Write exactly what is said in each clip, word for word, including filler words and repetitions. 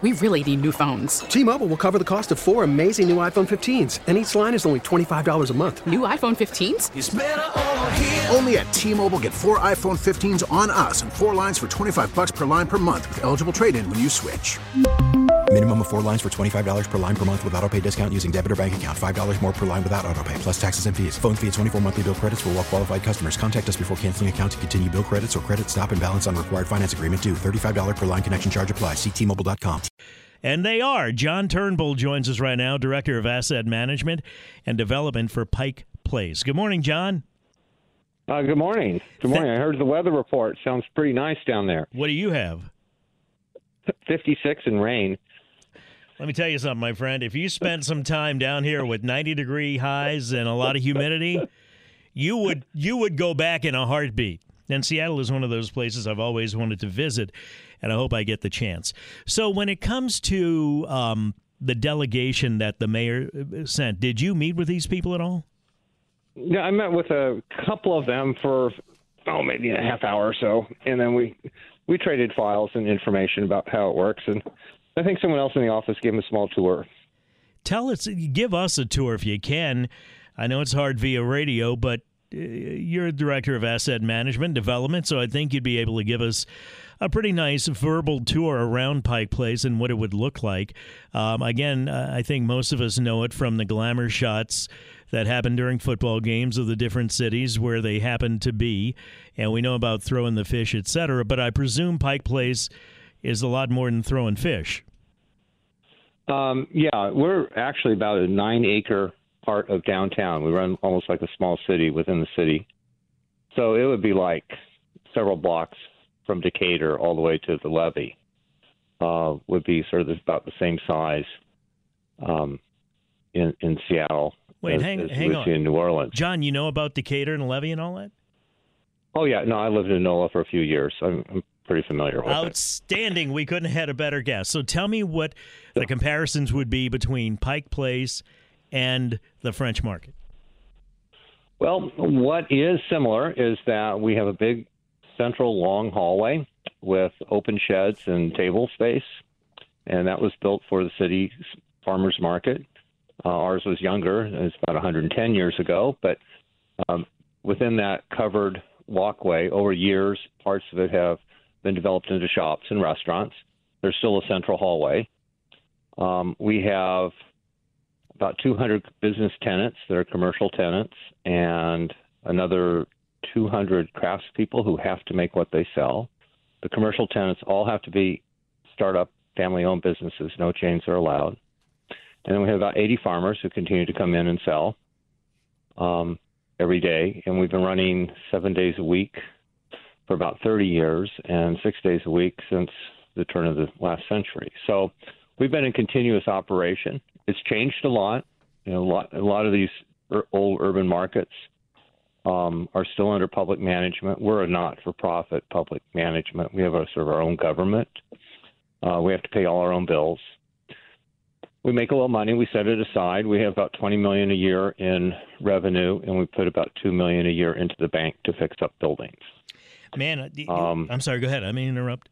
We really need new phones. T-Mobile will cover the cost of four amazing new iPhone fifteens, and each line is only twenty-five dollars a month. New iPhone fifteens? It's better over here. Only at T-Mobile, get four iPhone fifteens on us and four lines for twenty-five dollars per line per month with eligible trade-in when you switch. Minimum of four lines for twenty-five dollars per line per month with autopay discount using debit or bank account. five dollars more per line without autopay, plus taxes and fees. Phone fee at twenty-four monthly bill credits for well-qualified customers. Contact us before canceling account to continue bill credits or credit stop and balance on required finance agreement due. thirty-five dollars per line connection charge applies. See T Mobile dot com. And they are. John Turnbull joins us right now, Director of Asset Management and Development for Pike Place. Good morning, John. Uh, good morning. Good morning. I heard the weather report. Sounds pretty nice down there. What do you have? fifty-six and rain. Let me tell you something, my friend. If you spent some time down here with ninety degree highs and a lot of humidity, you would you would go back in a heartbeat. And Seattle is one of those places I've always wanted to visit, and I hope I get the chance. So when it comes to um, the delegation that the mayor sent, did you meet with these people at all? Yeah, I met with a couple of them for, oh, maybe a half hour or so, and then we we traded files and information about how it works, and I think someone else in the office gave him a small tour. Tell us, give us a tour if you can. I know it's hard via radio, but you're a Director of Asset Management Development, so I think you'd be able to give us a pretty nice verbal tour around Pike Place and what it would look like. Um, again, I think most of us know it from the glamour shots that happen during football games of the different cities where they happen to be, and we know about throwing the fish, et cetera, but I presume Pike Place is a lot more than throwing fish. Um, yeah, we're actually about a nine-acre part of downtown. We run almost like a small city within the city. So it would be like several blocks from Decatur all the way to the levee. Uh, would be sort of about the same size um, in in Seattle. Wait, as, hang, as hang on. in New Orleans. John, you know about Decatur and the levee and all that? Oh, yeah. No, I lived in NOLA for a few years. I'm, I'm pretty familiar with it. Outstanding. We couldn't have had a better guest. So tell me what the comparisons would be between Pike Place and the French Market. Well, what is similar is that we have a big central long hallway with open sheds and table space, and that was built for the city farmers market. Uh, ours was younger. It was about one hundred ten years ago, but um, within that covered walkway, over years, parts of it have been developed into shops and restaurants. There's still a central hallway. Um, we have about two hundred business tenants that are commercial tenants, and another two hundred craftspeople who have to make what they sell. The commercial tenants all have to be startup, family-owned businesses. No chains are allowed. And then we have about eighty farmers who continue to come in and sell um, every day. And we've been running seven days a week for about thirty years and six days a week since the turn of the last century. So we've been in continuous operation. It's changed a lot. You know, a lot, a lot of these ur- old urban markets um, are still under public management. We're a not-for-profit public management. We have a sort of our own government. Uh, we have to pay all our own bills. We make a little money. We set it aside. We have about twenty million dollars a year in revenue, and we put about two million dollars a year into the bank to fix up buildings. Man, you, um, I'm sorry. Go ahead. I mean, interrupt.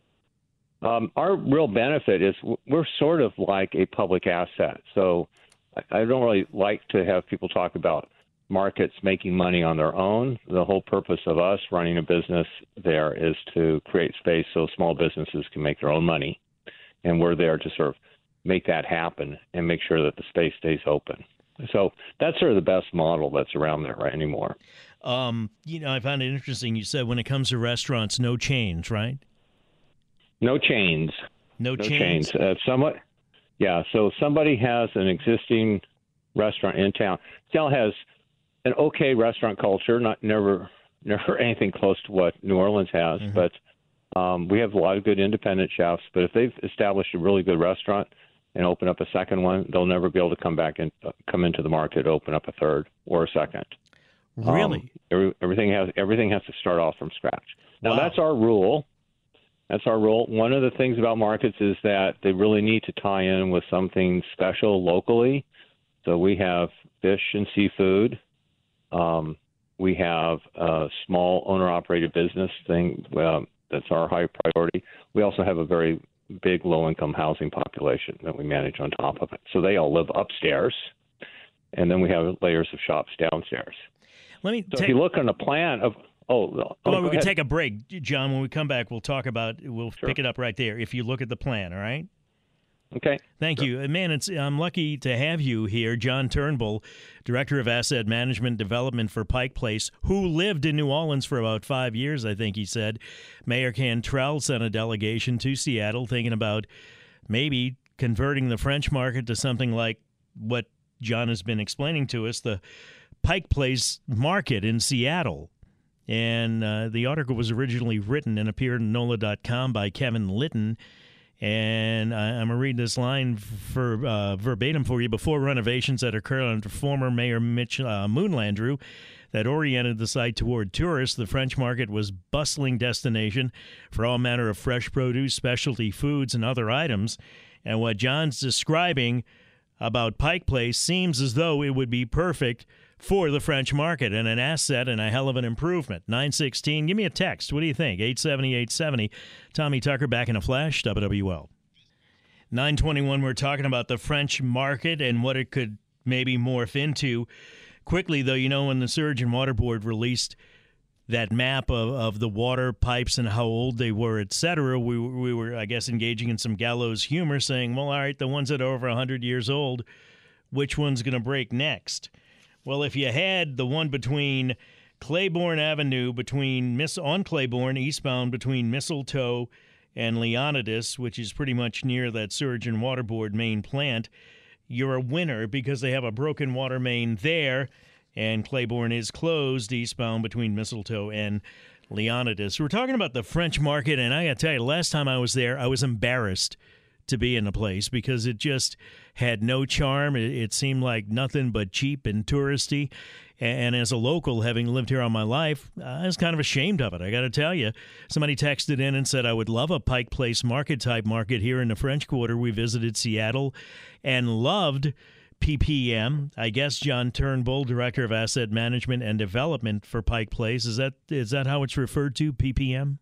Um, our real benefit is we're sort of like a public asset. So I, I don't really like to have people talk about markets making money on their own. The whole purpose of us running a business there is to create space so small businesses can make their own money, and we're there to sort of make that happen and make sure that the space stays open. So that's sort of the best model that's around there right anymore. Um, you know, I found it interesting. You said when it comes to restaurants, no chains, right? No chains. No, no chains. chains. Uh, somewhat, yeah. So if somebody has an existing restaurant in town. Seattle has an okay restaurant culture, not never never anything close to what New Orleans has, mm-hmm. but um, we have a lot of good independent chefs. But if they've established a really good restaurant and open up a second one, they'll never be able to come back and uh, come into the market, open up a third or a second. Really? Um, every, everything has everything has to start off from scratch. Now wow. that's our rule. That's our rule. One of the things about markets is that they really need to tie in with something special locally. So we have fish and seafood. Um, we have a small owner-operated business thing. Um, that's our high priority. We also have a very big low-income housing population that we manage on top of it. So they all live upstairs, and then we have layers of shops downstairs. Let me So take, if you look on the plan of oh, oh well, we go can ahead. take a break, John. When we come back, we'll talk about. We'll Sure. pick it up right there. If you look at the plan, all right. Okay. Thank Sure. you. And man, it's I'm lucky to have you here, John Turnbull, Director of Asset Management Development for Pike Place, who lived in New Orleans for about five years, I think he said. Mayor Cantrell sent a delegation to Seattle thinking about maybe converting the French market to something like what John has been explaining to us, the Pike Place market in Seattle. And uh, the article was originally written and appeared in N O L A dot com by Kevin Litton. And I, I'm going to read this line for uh, verbatim for you. Before renovations that occurred under former Mayor Mitch uh, Moonlandrew that oriented the site toward tourists, the French market was a bustling destination for all manner of fresh produce, specialty foods, and other items. And what John's describing about Pike Place seems as though it would be perfect for the French market and an asset and a hell of an improvement. nine sixteen, give me a text. What do you think? eight seventy, eight seventy. Tommy Tucker back in a flash, W W L. nine twenty-one, we're talking about the French market and what it could maybe morph into. Quickly, though, you know, when the Surge and Water Board released that map of, of the water pipes and how old they were, et cetera, we, we were, I guess, engaging in some gallows humor saying, well, all right, the ones that are over one hundred years old, which one's going to break next? Well, if you had the one between Claiborne Avenue, between Miss on Claiborne, eastbound between Mistletoe and Leonidas, which is pretty much near that Surge and Water Board main plant, you're a winner because they have a broken water main there, and Claiborne is closed eastbound between Mistletoe and Leonidas. We're talking about the French market, and I got to tell you, the last time I was there, I was embarrassed to be in the place because it just had no charm. It, it seemed like nothing but cheap and touristy. And, and as a local, having lived here all my life, I was kind of ashamed of it. I got to tell you, somebody texted in and said, I would love a Pike Place market type market here in the French Quarter. We visited Seattle and loved P P M. I guess John Turnbull, Director of Asset Management and Development for Pike Place. Is that is that how it's referred to, P P M?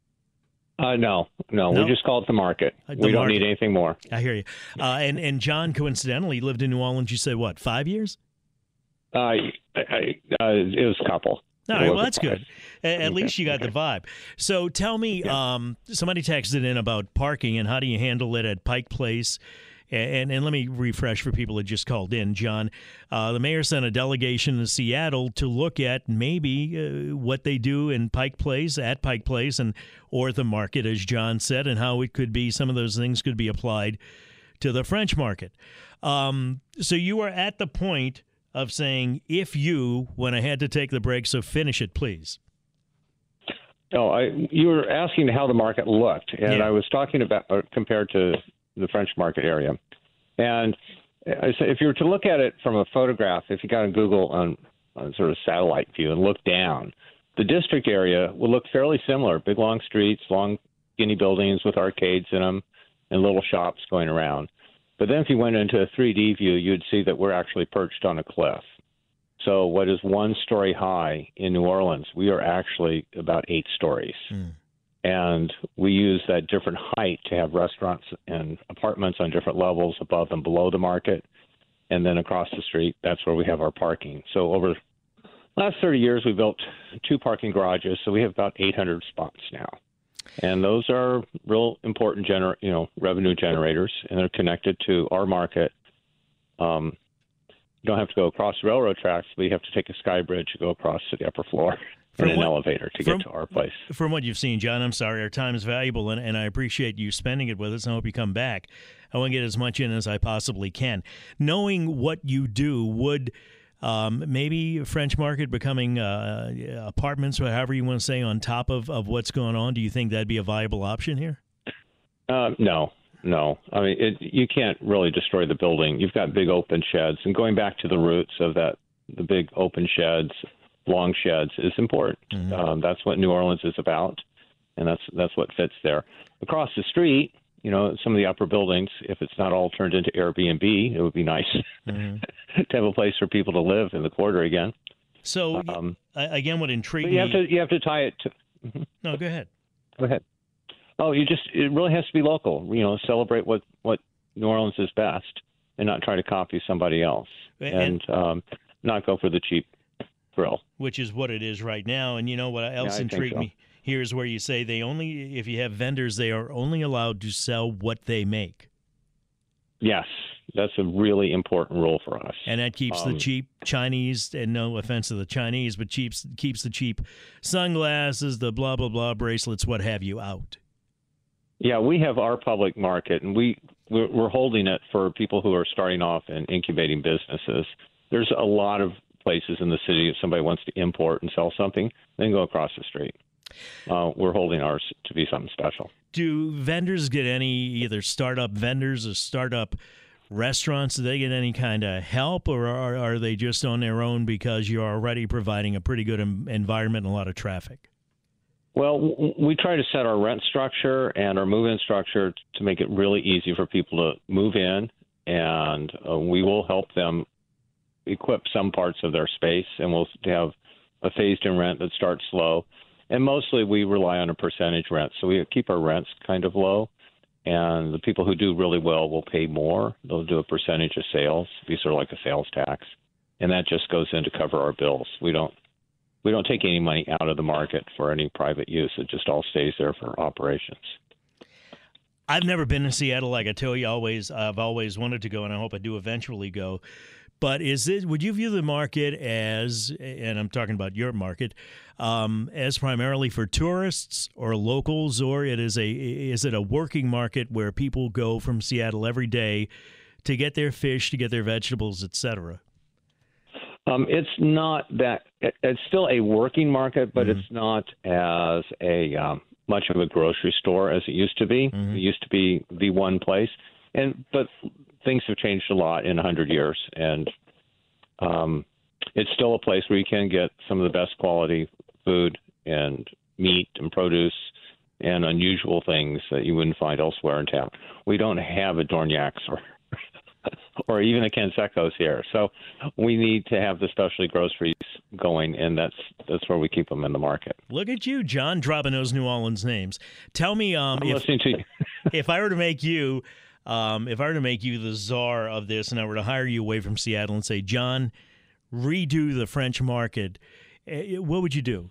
Uh, no, no, No? we just call it the market. Uh, the we don't market. need anything more. I hear you. Uh, and, and John, coincidentally, lived in New Orleans, you said, what, five years? Uh, I, I, uh, it was a couple. All It right, well, wasn't that's good. five. At, at Okay, least you got okay. the vibe. So tell me, um, somebody texted in about parking and how do you handle it at Pike Place? And, and let me refresh for people that just called in, John. Uh, the mayor sent a delegation to Seattle to look at maybe uh, what they do in Pike Place, at Pike Place, and or the market, as John said, and how it could be, some of those things could be applied to the French market. Um, so you are at the point of saying, if you, when I had to take the break, so finish it, please. No, I, you were asking how the market looked, and Yeah. I was talking about uh, compared to the French market area. And I said, if you were to look at it from a photograph, if you got on Google on, on sort of satellite view and look down, the district area will look fairly similar. Big, long streets, long, skinny buildings with arcades in them and little shops going around. But then if you went into a three D view, you'd see that we're actually perched on a cliff. So what is one story high in New Orleans, we are actually about eight stories. Mm. And we use that different height to have restaurants and apartments on different levels above and below the market. And then across the street, that's where we have our parking. So over the last thirty years, we built two parking garages. So we have about eight hundred spots now. And those are real important gener- you know, revenue generators, and they're connected to our market. Um, you don't have to go across railroad tracks, but you have to take a sky bridge to go across to the upper floor. From and an what- elevator to from- get to our place. From what you've seen, John, I'm sorry, our time is valuable, and, and I appreciate you spending it with us. I hope you come back. I want to get as much in as I possibly can. Knowing what you do, would um, maybe French market becoming uh, apartments, or however you want to say, on top of, of what's going on, do you think that'd be a viable option here? Uh, no, no. I mean, it, you can't really destroy the building. You've got big open sheds. And going back to the roots of that, the big open sheds, long sheds is important. Mm-hmm. Um, that's what New Orleans is about, and that's that's what fits there. Across the street, you know, some of the upper buildings, if it's not all turned into Airbnb, it would be nice Mm-hmm. to have a place for people to live in the quarter again. So, Um, I- again, what intrigued But you have me... to you have to tie it to. No, go ahead. Go ahead. Oh, you just it really has to be local. You know, celebrate what, what New Orleans is best, and not try to copy somebody else, and, and um, not go for the cheap grill. Which is what it is right now. And you know what else yeah, intrigued so. me? Here's where you say they only, if you have vendors, they are only allowed to sell what they make. Yes, that's a really important rule for us. And that keeps um, the cheap Chinese, and no offense to the Chinese, but keeps, keeps the cheap sunglasses, the blah, blah, blah, bracelets, what have you, out. Yeah, we have our public market, and we, we're, we're holding it for people who are starting off and incubating businesses. There's a lot of places in the city, if somebody wants to import and sell something, then go across the street. Uh, we're holding ours to be something special. Do vendors get any, either startup vendors or startup restaurants, do they get any kind of help, or are, are they just on their own because you're already providing a pretty good em- environment and a lot of traffic? Well, w- we try to set our rent structure and our move-in structure to make it really easy for people to move in, and uh, we will help them equip some parts of their space, and we'll have a phased-in rent that starts low. And mostly we rely on a percentage rent, so we keep our rents kind of low. And the people who do really well will pay more. They'll do a percentage of sales, be sort of like a sales tax, and that just goes in to cover our bills. We don't we don't take any money out of the market for any private use. It just all stays there for operations. I've never been to Seattle, like I tell you. Always, I've always wanted to go, and I hope I do eventually go. But is it? Would you view the market as, and I'm talking about your market, um, as primarily for tourists or locals, or it is a is it a working market where people go from Seattle every day to get their fish, to get their vegetables, et cetera? Um, it's not that. It's still a working market, but mm-hmm. it's not as a um, much of a grocery store as it used to be. Mm-hmm. It used to be the one place, and but. Things have changed a lot in a hundred years, and um, it's still a place where you can get some of the best quality food and meat and produce and unusual things that you wouldn't find elsewhere in town. We don't have a Dorniak's or or even a Canseco's here, so we need to have the specialty groceries going, and that's that's where we keep them in the market. Look at you, John, dropping those New Orleans names. Tell me, um, I'm if, listening to you. if I were to make you. Um, if I were to make you the czar of this and I were to hire you away from Seattle and say, John, redo the French market, what would you do?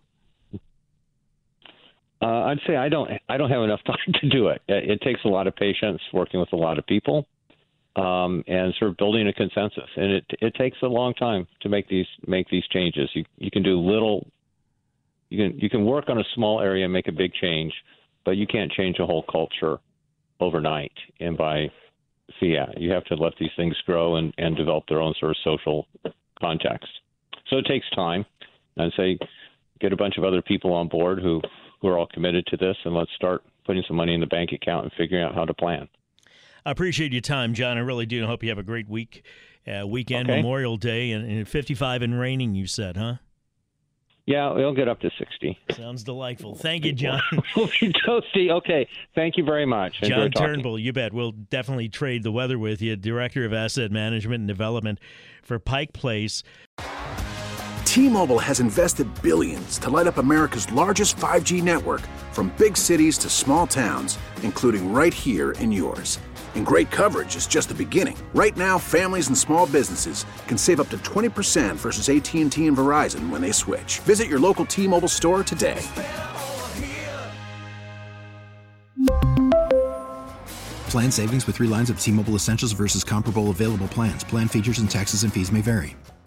Uh, I'd say I don't I don't have enough time to do it. It takes a lot of patience working with a lot of people um, and sort of building a consensus. And it it takes a long time to make these make these changes. You you can do little you can you can work on a small area and make a big change, but you can't change a whole culture overnight. And by so yeah, you have to let these things grow and, and develop their own sort of social context. So it takes time. I'd say get a bunch of other people on board who, who are all committed to this, and let's start putting some money in the bank account and figuring out how to plan. I appreciate your time, John. I really do. I hope you have a great week, uh, weekend, okay. Memorial Day, and, and fifty-five and raining, you said, huh? Yeah, it'll get up to sixty. Sounds delightful. Thank you, John. We'll be toasty. Okay. Thank you very much. John Turnbull, you bet. We'll definitely trade the weather with you. Director of Asset Management and Development for Pike Place. T-Mobile has invested billions to light up America's largest five G network, from big cities to small towns, including right here in yours. And great coverage is just the beginning. Right now, families and small businesses can save up to twenty percent versus A T and T and Verizon when they switch. Visit your local T-Mobile store today. Plan savings with three lines of T-Mobile Essentials versus comparable available plans. Plan features and taxes and fees may vary.